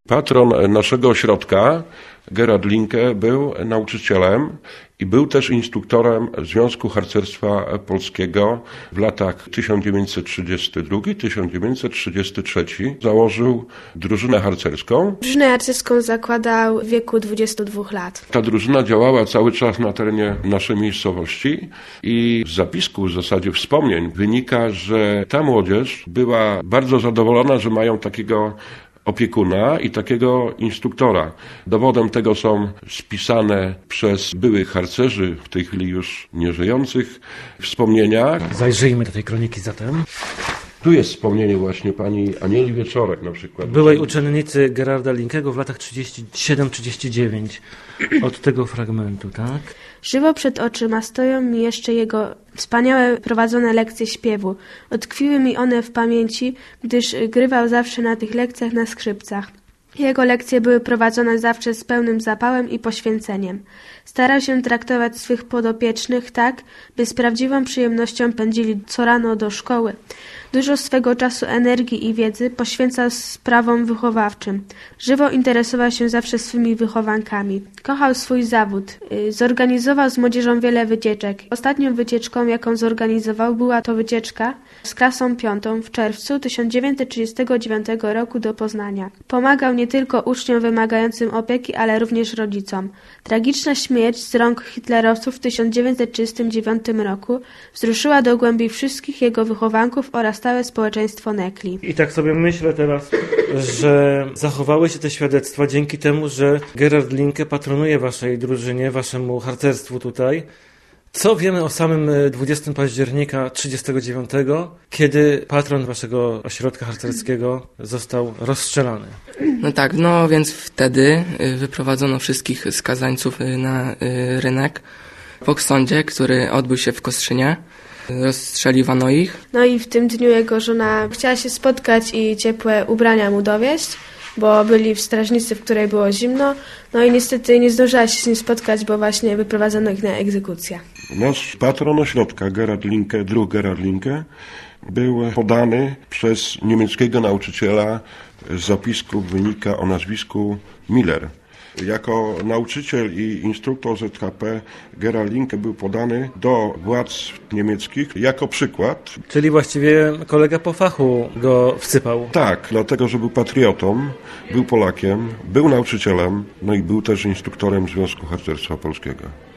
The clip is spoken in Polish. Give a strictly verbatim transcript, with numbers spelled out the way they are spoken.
Patron naszego ośrodka, Gerard Linke, był nauczycielem i był też instruktorem Związku Harcerstwa Polskiego w latach tysiąc dziewięćset trzydziesty drugi do tysiąc dziewięćset trzydziesty trzeci. Założył drużynę harcerską. Drużynę harcerską zakładał w wieku dwudziestu dwóch lat. Ta drużyna działała cały czas na terenie naszej miejscowości i z zapisku, w zasadzie wspomnień, wynika, że ta młodzież była bardzo zadowolona, że mają takiego opiekuna i takiego instruktora. Dowodem tego są spisane przez byłych harcerzy, w tej chwili już nieżyjących, wspomnienia. Zajrzyjmy do tej kroniki zatem. Tu jest wspomnienie właśnie pani Anieli Wieczorek na przykład. Byłej uczennicy Gerarda Linkego w latach trzydziestym siódmym trzydziestym dziewiątym. Od tego fragmentu, tak? Żywo przed oczyma stoją mi jeszcze jego wspaniałe prowadzone lekcje śpiewu. Utkwiły mi one w pamięci, gdyż grywał zawsze na tych lekcjach na skrzypcach. Jego lekcje były prowadzone zawsze z pełnym zapałem i poświęceniem. Starał się traktować swych podopiecznych tak, by z prawdziwą przyjemnością pędzili co rano do szkoły. Dużo swego czasu, energii i wiedzy poświęcał sprawom wychowawczym. Żywo interesował się zawsze swymi wychowankami. Kochał swój zawód. Zorganizował z młodzieżą wiele wycieczek. Ostatnią wycieczką, jaką zorganizował, była to wycieczka z klasą piątą w czerwcu tysiąc dziewięćset trzydziestego dziewiątego roku do Poznania. Pomagał nie tylko uczniom wymagającym opieki, ale również rodzicom. Tragiczna śmierć z rąk hitlerowców w tysiąc dziewięćset trzydziestym dziewiątym roku wzruszyła do głębi wszystkich jego wychowanków oraz całe społeczeństwo Nekli. I tak sobie myślę teraz, że zachowały się te świadectwa dzięki temu, że Gerard Linke patronuje waszej drużynie, waszemu harcerstwu tutaj. Co wiemy o samym dwudziestego października tysiąc dziewięćset trzydziestego dziewiątego, kiedy patron waszego ośrodka harcerskiego został rozstrzelany? No tak, no więc wtedy wyprowadzono wszystkich skazańców na rynek po sądzie, który odbył się w Kostrzynie. Rozstrzeliwano ich. No i w tym dniu jego żona chciała się spotkać i ciepłe ubrania mu dowieść, bo byli w strażnicy, w której było zimno. No i niestety nie zdążyła się z nim spotkać, bo właśnie wyprowadzono ich na egzekucję. Nasz patron ośrodka, Gerard Linke, drugi Gerard Linke, był podany przez niemieckiego nauczyciela. Z zapisków wynika o nazwisku Miller. Jako nauczyciel i instruktor Z K P Gerard Linke był podany do władz niemieckich jako przykład. Czyli właściwie kolega po fachu go wsypał. Tak, dlatego, że był patriotą, był Polakiem, był nauczycielem, no i był też instruktorem Związku Harcerstwa Polskiego.